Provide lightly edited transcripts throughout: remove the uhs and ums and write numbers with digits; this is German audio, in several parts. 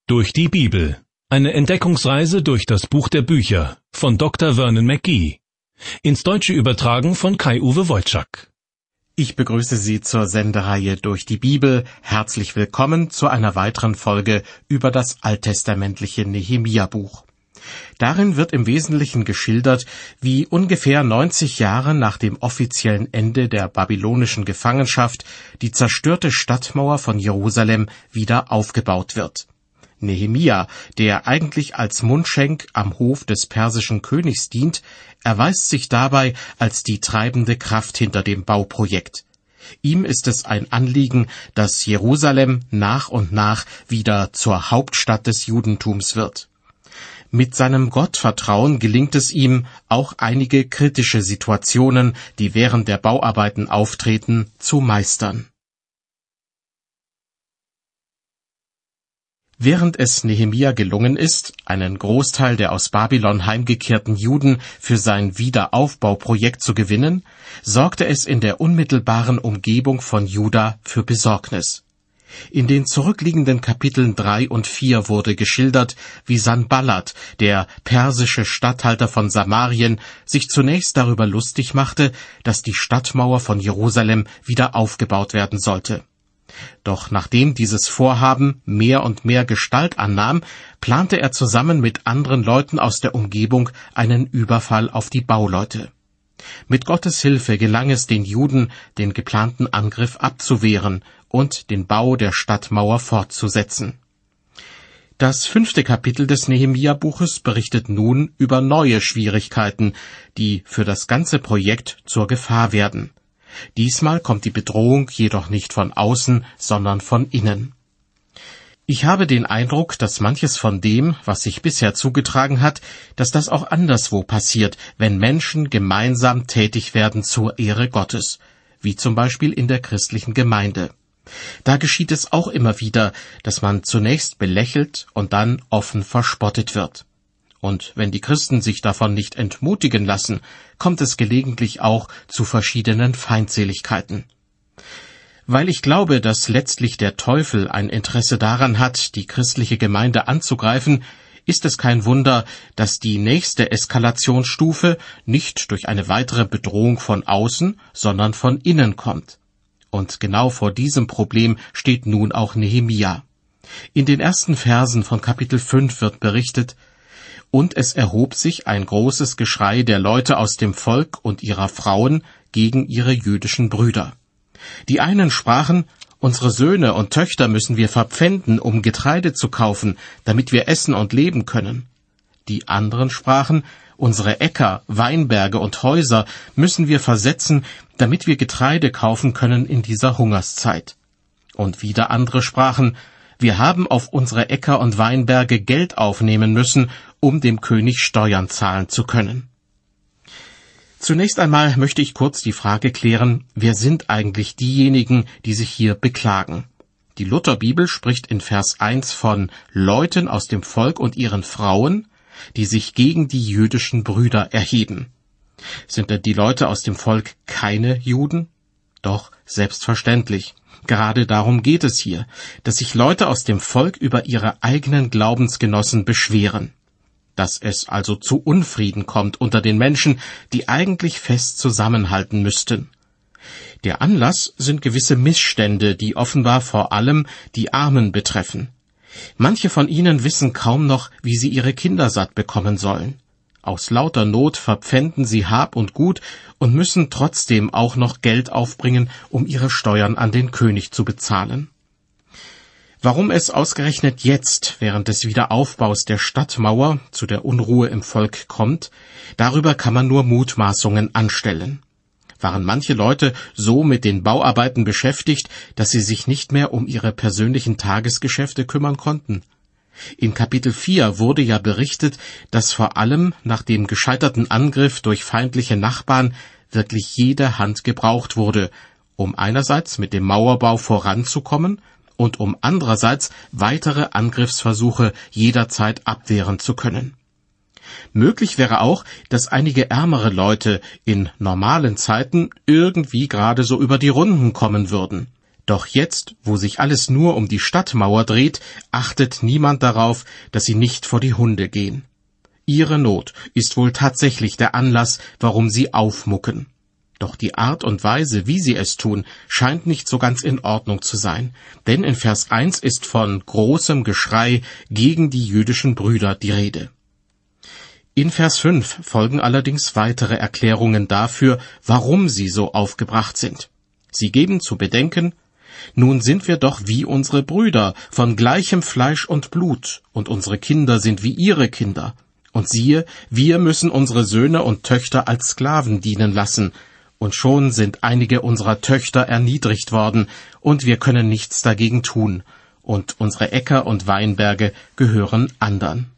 Durch die Bibel. Eine Entdeckungsreise durch das Buch der Bücher von Dr. Vernon McGee. Ins Deutsche übertragen von Kai-Uwe Wojczak. Ich begrüße Sie zur Sendereihe Durch die Bibel. Herzlich willkommen zu einer weiteren Folge über das alttestamentliche Nehemia-Buch. Darin wird im Wesentlichen geschildert, wie ungefähr 90 Jahre nach dem offiziellen Ende der babylonischen Gefangenschaft die zerstörte Stadtmauer von Jerusalem wieder aufgebaut wird. Nehemia, der eigentlich als Mundschenk am Hof des persischen Königs dient, erweist sich dabei als die treibende Kraft hinter dem Bauprojekt. Ihm ist es ein Anliegen, dass Jerusalem nach und nach wieder zur Hauptstadt des Judentums wird. Mit seinem Gottvertrauen gelingt es ihm, auch einige kritische Situationen, die während der Bauarbeiten auftreten, zu meistern. Während es Nehemia gelungen ist, einen Großteil der aus Babylon heimgekehrten Juden für sein Wiederaufbauprojekt zu gewinnen, sorgte es in der unmittelbaren Umgebung von Juda für Besorgnis. In den zurückliegenden Kapiteln 3 und 4 wurde geschildert, wie Sanballat, der persische Statthalter von Samarien, sich zunächst darüber lustig machte, dass die Stadtmauer von Jerusalem wieder aufgebaut werden sollte. Doch nachdem dieses Vorhaben mehr und mehr Gestalt annahm, plante er zusammen mit anderen Leuten aus der Umgebung einen Überfall auf die Bauleute. Mit Gottes Hilfe gelang es den Juden, den geplanten Angriff abzuwehren und den Bau der Stadtmauer fortzusetzen. Das 5. Kapitel des Nehemia-Buches berichtet nun über neue Schwierigkeiten, die für das ganze Projekt zur Gefahr werden. Diesmal kommt die Bedrohung jedoch nicht von außen, sondern von innen. Ich habe den Eindruck, dass manches von dem, was sich bisher zugetragen hat, dass das auch anderswo passiert, wenn Menschen gemeinsam tätig werden zur Ehre Gottes, wie zum Beispiel in der christlichen Gemeinde. Da geschieht es auch immer wieder, dass man zunächst belächelt und dann offen verspottet wird. Und wenn die Christen sich davon nicht entmutigen lassen, kommt es gelegentlich auch zu verschiedenen Feindseligkeiten. Weil ich glaube, dass letztlich der Teufel ein Interesse daran hat, die christliche Gemeinde anzugreifen, ist es kein Wunder, dass die nächste Eskalationsstufe nicht durch eine weitere Bedrohung von außen, sondern von innen kommt. Und genau vor diesem Problem steht nun auch Nehemia. In den ersten Versen von Kapitel 5 wird berichtet: Und es erhob sich ein großes Geschrei der Leute aus dem Volk und ihrer Frauen gegen ihre jüdischen Brüder. Die einen sprachen: Unsere Söhne und Töchter müssen wir verpfänden, um Getreide zu kaufen, damit wir essen und leben können. Die anderen sprachen: Unsere Äcker, Weinberge und Häuser müssen wir versetzen, damit wir Getreide kaufen können in dieser Hungerszeit. Und wieder andere sprachen: Wir haben auf unsere Äcker und Weinberge Geld aufnehmen müssen, um dem König Steuern zahlen zu können. Zunächst einmal möchte ich kurz die Frage klären, wer sind eigentlich diejenigen, die sich hier beklagen? Die Lutherbibel spricht in Vers 1 von Leuten aus dem Volk und ihren Frauen, die sich gegen die jüdischen Brüder erheben. Sind denn die Leute aus dem Volk keine Juden? Doch, selbstverständlich. Gerade darum geht es hier, dass sich Leute aus dem Volk über ihre eigenen Glaubensgenossen beschweren. Dass es also zu Unfrieden kommt unter den Menschen, die eigentlich fest zusammenhalten müssten. Der Anlass sind gewisse Missstände, die offenbar vor allem die Armen betreffen. Manche von ihnen wissen kaum noch, wie sie ihre Kinder satt bekommen sollen. Aus lauter Not verpfänden sie Hab und Gut und müssen trotzdem auch noch Geld aufbringen, um ihre Steuern an den König zu bezahlen. Warum es ausgerechnet jetzt, während des Wiederaufbaus der Stadtmauer, zu der Unruhe im Volk kommt, darüber kann man nur Mutmaßungen anstellen. Waren manche Leute so mit den Bauarbeiten beschäftigt, dass sie sich nicht mehr um ihre persönlichen Tagesgeschäfte kümmern konnten? In Kapitel 4 wurde ja berichtet, dass vor allem nach dem gescheiterten Angriff durch feindliche Nachbarn wirklich jede Hand gebraucht wurde, um einerseits mit dem Mauerbau voranzukommen und um andererseits weitere Angriffsversuche jederzeit abwehren zu können. Möglich wäre auch, dass einige ärmere Leute in normalen Zeiten irgendwie gerade so über die Runden kommen würden. Doch jetzt, wo sich alles nur um die Stadtmauer dreht, achtet niemand darauf, dass sie nicht vor die Hunde gehen. Ihre Not ist wohl tatsächlich der Anlass, warum sie aufmucken. Doch die Art und Weise, wie sie es tun, scheint nicht so ganz in Ordnung zu sein. Denn in Vers 1 ist von großem Geschrei gegen die jüdischen Brüder die Rede. In Vers 5 folgen allerdings weitere Erklärungen dafür, warum sie so aufgebracht sind. Sie geben zu bedenken: Nun sind wir doch wie unsere Brüder, von gleichem Fleisch und Blut, und unsere Kinder sind wie ihre Kinder. Und siehe, wir müssen unsere Söhne und Töchter als Sklaven dienen lassen, und schon sind einige unserer Töchter erniedrigt worden, und wir können nichts dagegen tun, und unsere Äcker und Weinberge gehören andern.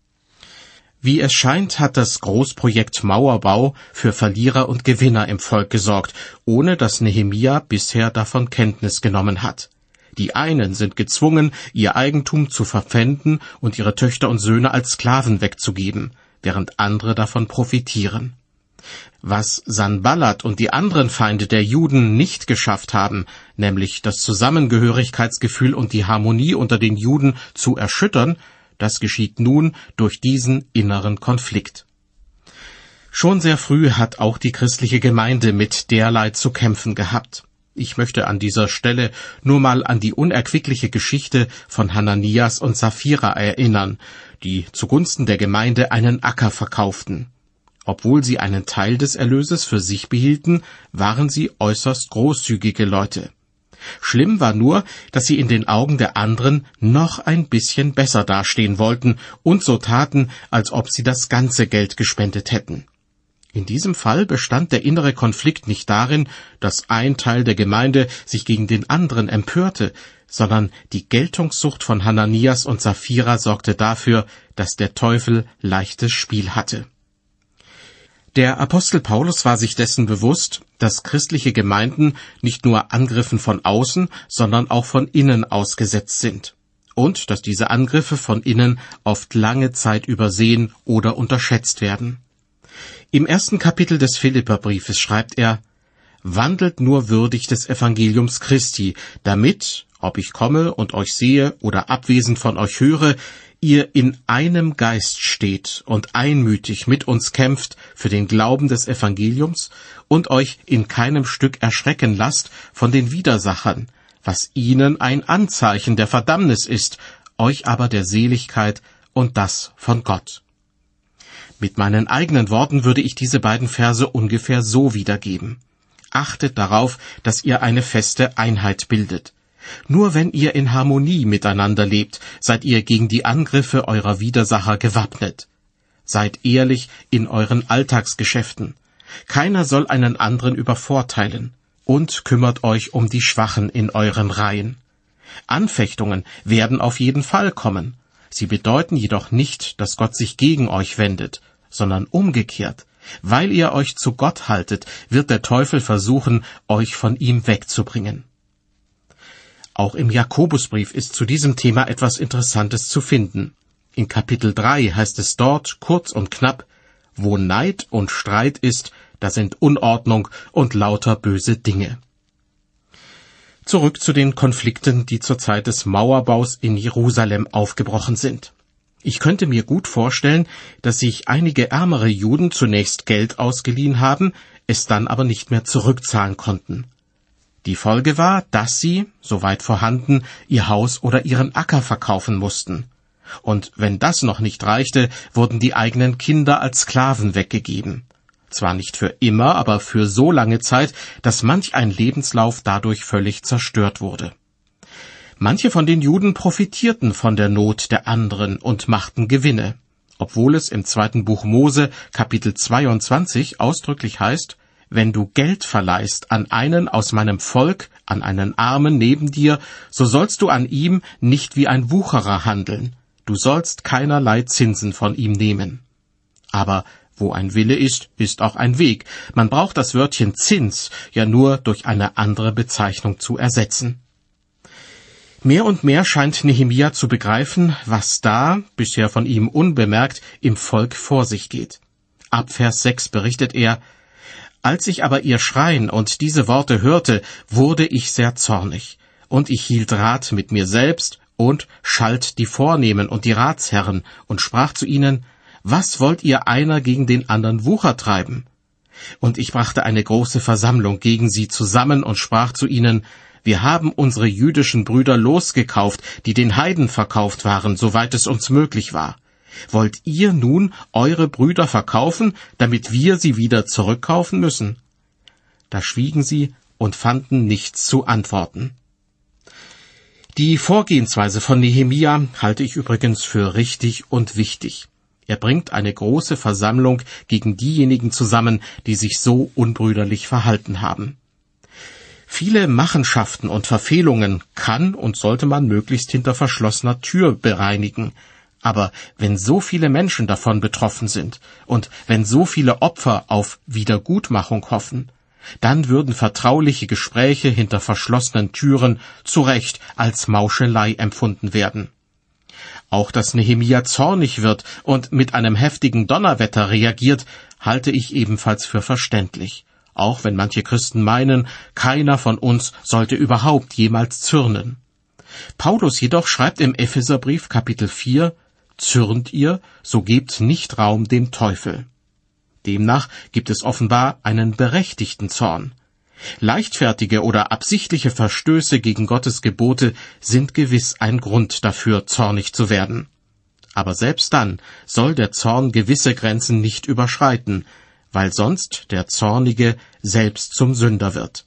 Wie es scheint, hat das Großprojekt Mauerbau für Verlierer und Gewinner im Volk gesorgt, ohne dass Nehemia bisher davon Kenntnis genommen hat. Die einen sind gezwungen, ihr Eigentum zu verpfänden und ihre Töchter und Söhne als Sklaven wegzugeben, während andere davon profitieren. Was Sanballat und die anderen Feinde der Juden nicht geschafft haben, nämlich das Zusammengehörigkeitsgefühl und die Harmonie unter den Juden zu erschüttern, das geschieht nun durch diesen inneren Konflikt. Schon sehr früh hat auch die christliche Gemeinde mit derlei zu kämpfen gehabt. Ich möchte an dieser Stelle nur mal an die unerquickliche Geschichte von Hananias und Sapphira erinnern, die zugunsten der Gemeinde einen Acker verkauften. Obwohl sie einen Teil des Erlöses für sich behielten, waren sie äußerst großzügige Leute. Schlimm war nur, dass sie in den Augen der anderen noch ein bisschen besser dastehen wollten und so taten, als ob sie das ganze Geld gespendet hätten. In diesem Fall bestand der innere Konflikt nicht darin, dass ein Teil der Gemeinde sich gegen den anderen empörte, sondern die Geltungssucht von Hananias und Sapphira sorgte dafür, dass der Teufel leichtes Spiel hatte. Der Apostel Paulus war sich dessen bewusst, dass christliche Gemeinden nicht nur Angriffen von außen, sondern auch von innen ausgesetzt sind. Und dass diese Angriffe von innen oft lange Zeit übersehen oder unterschätzt werden. Im 1. Kapitel des Philipperbriefes schreibt er: Wandelt nur würdig des Evangeliums Christi, damit, ob ich komme und euch sehe oder abwesend von euch höre, ihr in einem Geist steht und einmütig mit uns kämpft für den Glauben des Evangeliums und euch in keinem Stück erschrecken lasst von den Widersachern, was ihnen ein Anzeichen der Verdammnis ist, euch aber der Seligkeit und das von Gott. Mit meinen eigenen Worten würde ich diese beiden Verse ungefähr so wiedergeben: Achtet darauf, dass ihr eine feste Einheit bildet. Nur wenn ihr in Harmonie miteinander lebt, seid ihr gegen die Angriffe eurer Widersacher gewappnet. Seid ehrlich in euren Alltagsgeschäften. Keiner soll einen anderen übervorteilen. Und kümmert euch um die Schwachen in euren Reihen. Anfechtungen werden auf jeden Fall kommen. Sie bedeuten jedoch nicht, dass Gott sich gegen euch wendet, sondern umgekehrt. Weil ihr euch zu Gott haltet, wird der Teufel versuchen, euch von ihm wegzubringen. Auch im Jakobusbrief ist zu diesem Thema etwas Interessantes zu finden. In Kapitel 3 heißt es dort kurz und knapp: Wo Neid und Streit ist, da sind Unordnung und lauter böse Dinge. Zurück zu den Konflikten, die zur Zeit des Mauerbaus in Jerusalem aufgebrochen sind. Ich könnte mir gut vorstellen, dass sich einige ärmere Juden zunächst Geld ausgeliehen haben, es dann aber nicht mehr zurückzahlen konnten. Die Folge war, dass sie, soweit vorhanden, ihr Haus oder ihren Acker verkaufen mussten. Und wenn das noch nicht reichte, wurden die eigenen Kinder als Sklaven weggegeben. Zwar nicht für immer, aber für so lange Zeit, dass manch ein Lebenslauf dadurch völlig zerstört wurde. Manche von den Juden profitierten von der Not der anderen und machten Gewinne, obwohl es im 2. Buch Mose, Kapitel 22, ausdrücklich heißt: Wenn du Geld verleihst an einen aus meinem Volk, an einen Armen neben dir, so sollst du an ihm nicht wie ein Wucherer handeln. Du sollst keinerlei Zinsen von ihm nehmen. Aber wo ein Wille ist, ist auch ein Weg. Man braucht das Wörtchen Zins ja nur durch eine andere Bezeichnung zu ersetzen. Mehr und mehr scheint Nehemia zu begreifen, was da, bisher von ihm unbemerkt, im Volk vor sich geht. Ab Vers 6 berichtet er: Als ich aber ihr Schreien und diese Worte hörte, wurde ich sehr zornig. und ich hielt Rat mit mir selbst und schalt die Vornehmen und die Ratsherren und sprach zu ihnen, was wollt ihr einer gegen den anderen Wucher treiben? Und ich brachte eine große Versammlung gegen sie zusammen und sprach zu ihnen, wir haben unsere jüdischen Brüder losgekauft, die den Heiden verkauft waren, soweit es uns möglich war. Wollt ihr nun eure Brüder verkaufen, damit wir sie wieder zurückkaufen müssen? Da schwiegen sie und fanden nichts zu antworten. Die Vorgehensweise von Nehemia halte ich übrigens für richtig und wichtig. Er bringt eine große Versammlung gegen diejenigen zusammen, die sich so unbrüderlich verhalten haben. Viele Machenschaften und Verfehlungen kann und sollte man möglichst hinter verschlossener Tür bereinigen. Aber wenn so viele Menschen davon betroffen sind und wenn so viele Opfer auf Wiedergutmachung hoffen, dann würden vertrauliche Gespräche hinter verschlossenen Türen zu Recht als Mauschelei empfunden werden. Auch dass Nehemia zornig wird und mit einem heftigen Donnerwetter reagiert, halte ich ebenfalls für verständlich, auch wenn manche Christen meinen, keiner von uns sollte überhaupt jemals zürnen. Paulus jedoch schreibt im Epheserbrief Kapitel 4, »Zürnt ihr, so gebt nicht Raum dem Teufel.« Demnach gibt es offenbar einen berechtigten Zorn. Leichtfertige oder absichtliche Verstöße gegen Gottes Gebote sind gewiss ein Grund dafür, zornig zu werden. Aber selbst dann soll der Zorn gewisse Grenzen nicht überschreiten, weil sonst der Zornige selbst zum Sünder wird.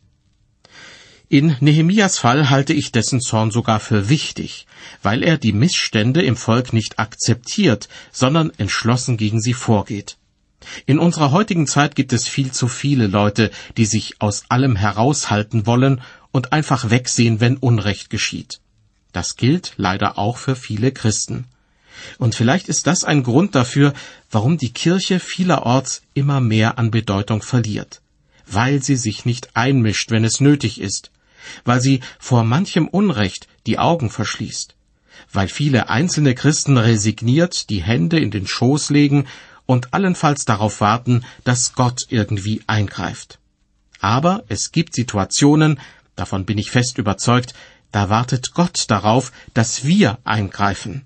In Nehemias Fall halte ich dessen Zorn sogar für wichtig, weil er die Missstände im Volk nicht akzeptiert, sondern entschlossen gegen sie vorgeht. In unserer heutigen Zeit gibt es viel zu viele Leute, die sich aus allem heraushalten wollen und einfach wegsehen, wenn Unrecht geschieht. Das gilt leider auch für viele Christen. Und vielleicht ist das ein Grund dafür, warum die Kirche vielerorts immer mehr an Bedeutung verliert. Weil sie sich nicht einmischt, wenn es nötig ist. Weil sie vor manchem Unrecht die Augen verschließt. Weil viele einzelne Christen resigniert die Hände in den Schoß legen und allenfalls darauf warten, dass Gott irgendwie eingreift. Aber es gibt Situationen, davon bin ich fest überzeugt, da wartet Gott darauf, dass wir eingreifen.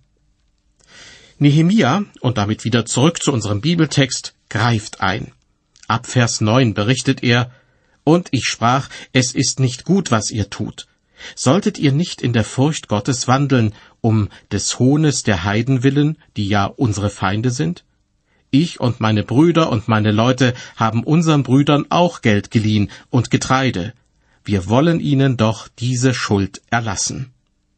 Nehemia, und damit wieder zurück zu unserem Bibeltext, greift ein. Ab Vers 9 berichtet er, »Und ich sprach, es ist nicht gut, was ihr tut. Solltet ihr nicht in der Furcht Gottes wandeln, um des Hohnes der Heiden willen, die ja unsere Feinde sind? Ich und meine Brüder und meine Leute haben unseren Brüdern auch Geld geliehen und Getreide. Wir wollen ihnen doch diese Schuld erlassen.«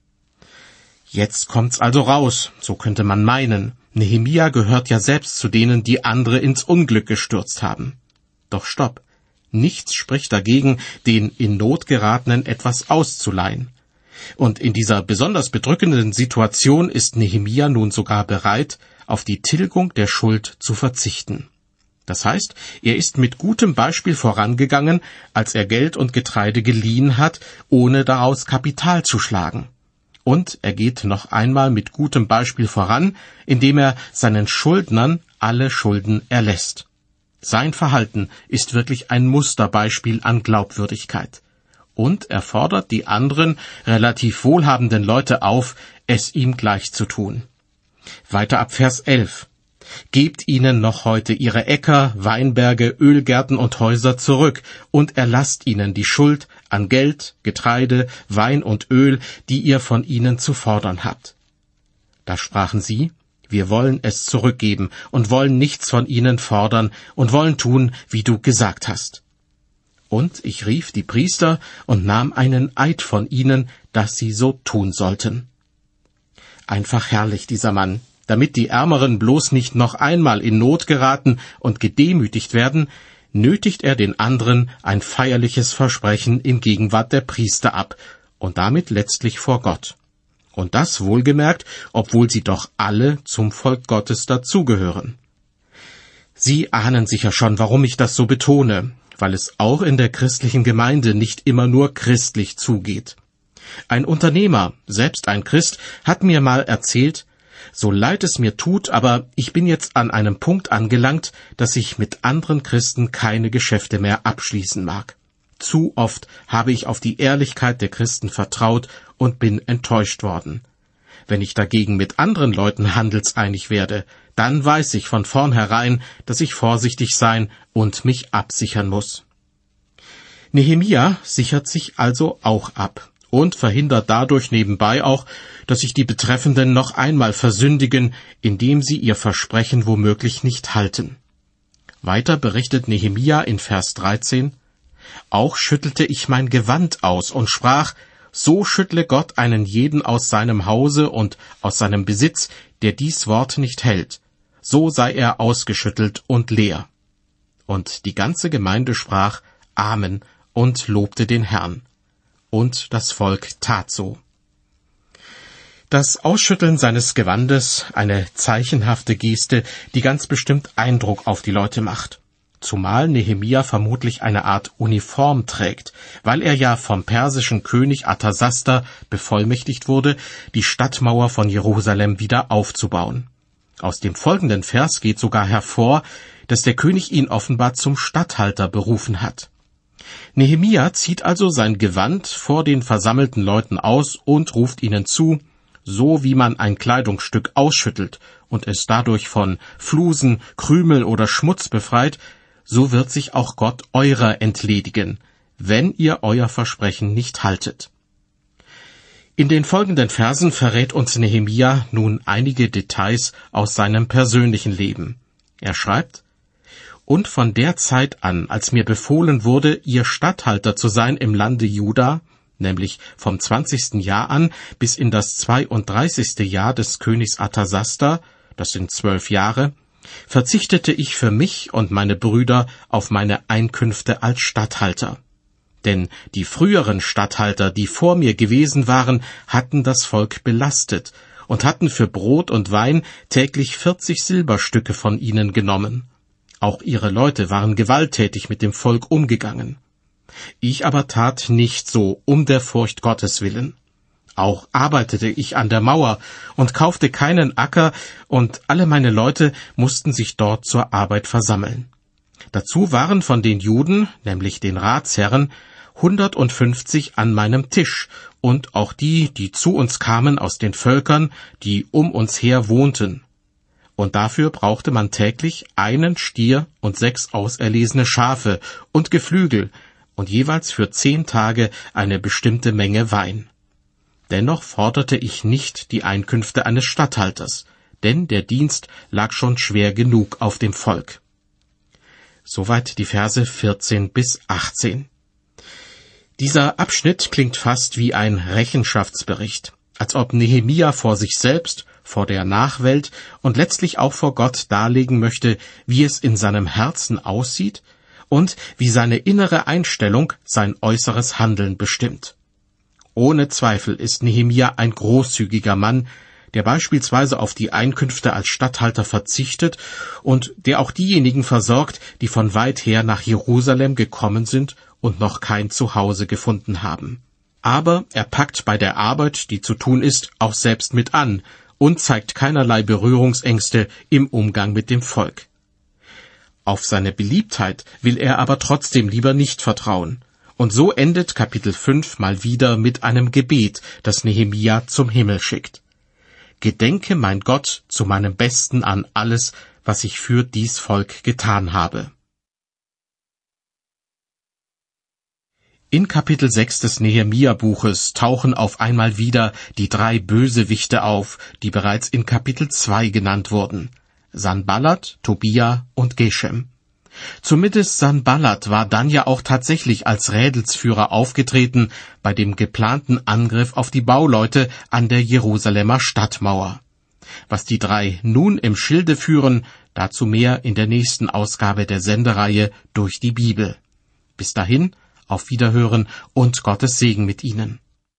Jetzt kommt's also raus, so könnte man meinen. Nehemia gehört ja selbst zu denen, die andere ins Unglück gestürzt haben. Doch stopp. Nichts spricht dagegen, den in Not geratenen etwas auszuleihen. Und in dieser besonders bedrückenden Situation ist Nehemia nun sogar bereit, auf die Tilgung der Schuld zu verzichten. Das heißt, er ist mit gutem Beispiel vorangegangen, als er Geld und Getreide geliehen hat, ohne daraus Kapital zu schlagen. Und er geht noch einmal mit gutem Beispiel voran, indem er seinen Schuldnern alle Schulden erlässt. Sein Verhalten ist wirklich ein Musterbeispiel an Glaubwürdigkeit. Und er fordert die anderen, relativ wohlhabenden Leute auf, es ihm gleich zu tun. Weiter ab Vers 11. Gebt ihnen noch heute ihre Äcker, Weinberge, Ölgärten und Häuser zurück und erlasst ihnen die Schuld an Geld, Getreide, Wein und Öl, die ihr von ihnen zu fordern habt. Da sprachen sie, wir wollen es zurückgeben und wollen nichts von ihnen fordern und wollen tun, wie du gesagt hast. Und ich rief die Priester und nahm einen Eid von ihnen, dass sie so tun sollten. Einfach herrlich, dieser Mann. Damit die Ärmeren bloß nicht noch einmal in Not geraten und gedemütigt werden, nötigt er den anderen ein feierliches Versprechen in Gegenwart der Priester ab und damit letztlich vor Gott. Und das wohlgemerkt, obwohl sie doch alle zum Volk Gottes dazugehören. Sie ahnen sicher schon, warum ich das so betone, weil es auch in der christlichen Gemeinde nicht immer nur christlich zugeht. Ein Unternehmer, selbst ein Christ, hat mir mal erzählt, so leid es mir tut, aber ich bin jetzt an einem Punkt angelangt, dass ich mit anderen Christen keine Geschäfte mehr abschließen mag. Zu oft habe ich auf die Ehrlichkeit der Christen vertraut und bin enttäuscht worden. Wenn ich dagegen mit anderen Leuten handelseinig werde, dann weiß ich von vornherein, dass ich vorsichtig sein und mich absichern muss. Nehemia sichert sich also auch ab und verhindert dadurch nebenbei auch, dass sich die Betreffenden noch einmal versündigen, indem sie ihr Versprechen womöglich nicht halten. Weiter berichtet Nehemia in Vers 13: Auch schüttelte ich mein Gewand aus und sprach: So schüttle Gott einen jeden aus seinem Hause und aus seinem Besitz, der dies Wort nicht hält. So sei er ausgeschüttelt und leer. Und die ganze Gemeinde sprach Amen und lobte den Herrn. Und das Volk tat so. Das Ausschütteln seines Gewandes, eine zeichenhafte Geste, die ganz bestimmt Eindruck auf die Leute macht. Zumal Nehemia vermutlich eine Art Uniform trägt, weil er ja vom persischen König Artasasta bevollmächtigt wurde, die Stadtmauer von Jerusalem wieder aufzubauen. Aus dem folgenden Vers geht sogar hervor, dass der König ihn offenbar zum Statthalter berufen hat. Nehemia zieht also sein Gewand vor den versammelten Leuten aus und ruft ihnen zu: So wie man ein Kleidungsstück ausschüttelt und es dadurch von Flusen, Krümeln oder Schmutz befreit, so wird sich auch Gott eurer entledigen, wenn ihr euer Versprechen nicht haltet. In den folgenden Versen verrät uns Nehemia nun einige Details aus seinem persönlichen Leben. Er schreibt: Und von der Zeit an, als mir befohlen wurde, ihr Statthalter zu sein im Lande Juda, nämlich vom 20. Jahr an bis in das 32. Jahr des Königs Artasasta, das sind 12 Jahre, verzichtete ich für mich und meine Brüder auf meine Einkünfte als Statthalter. Denn die früheren Statthalter, die vor mir gewesen waren, hatten das Volk belastet und hatten für Brot und Wein täglich 40 Silberstücke von ihnen genommen. Auch ihre Leute waren gewalttätig mit dem Volk umgegangen. Ich aber tat nicht so, um der Furcht Gottes willen. Auch arbeitete ich an der Mauer und kaufte keinen Acker, und alle meine Leute mussten sich dort zur Arbeit versammeln. Dazu waren von den Juden, nämlich den Ratsherren, 150 an meinem Tisch, und auch die, die zu uns kamen aus den Völkern, die um uns her wohnten. Und dafür brauchte man täglich einen Stier und 6 auserlesene Schafe und Geflügel und jeweils für 10 Tage eine bestimmte Menge Wein. Dennoch forderte ich nicht die Einkünfte eines Statthalters, denn der Dienst lag schon schwer genug auf dem Volk. Soweit die Verse 14 bis 18. Dieser Abschnitt klingt fast wie ein Rechenschaftsbericht, als ob Nehemia vor sich selbst, vor der Nachwelt und letztlich auch vor Gott darlegen möchte, wie es in seinem Herzen aussieht und wie seine innere Einstellung sein äußeres Handeln bestimmt. Ohne Zweifel ist Nehemia ein großzügiger Mann, der beispielsweise auf die Einkünfte als Statthalter verzichtet und der auch diejenigen versorgt, die von weit her nach Jerusalem gekommen sind und noch kein Zuhause gefunden haben. Aber er packt bei der Arbeit, die zu tun ist, auch selbst mit an und zeigt keinerlei Berührungsängste im Umgang mit dem Volk. Auf seine Beliebtheit will er aber trotzdem lieber nicht vertrauen. Und so endet Kapitel 5 mal wieder mit einem Gebet, das Nehemia zum Himmel schickt. Gedenke, mein Gott, zu meinem Besten an alles, was ich für dies Volk getan habe. In Kapitel 6 des Nehemia-Buches tauchen auf einmal wieder die 3 Bösewichte auf, die bereits in Kapitel 2 genannt wurden: Sanballat, Tobia und Geshem. Zumindest Sanballat war dann ja auch tatsächlich als Rädelsführer aufgetreten bei dem geplanten Angriff auf die Bauleute an der Jerusalemer Stadtmauer. Was die 3 nun im Schilde führen, dazu mehr in der nächsten Ausgabe der Sendereihe Durch die Bibel. Bis dahin, auf Wiederhören und Gottes Segen mit Ihnen.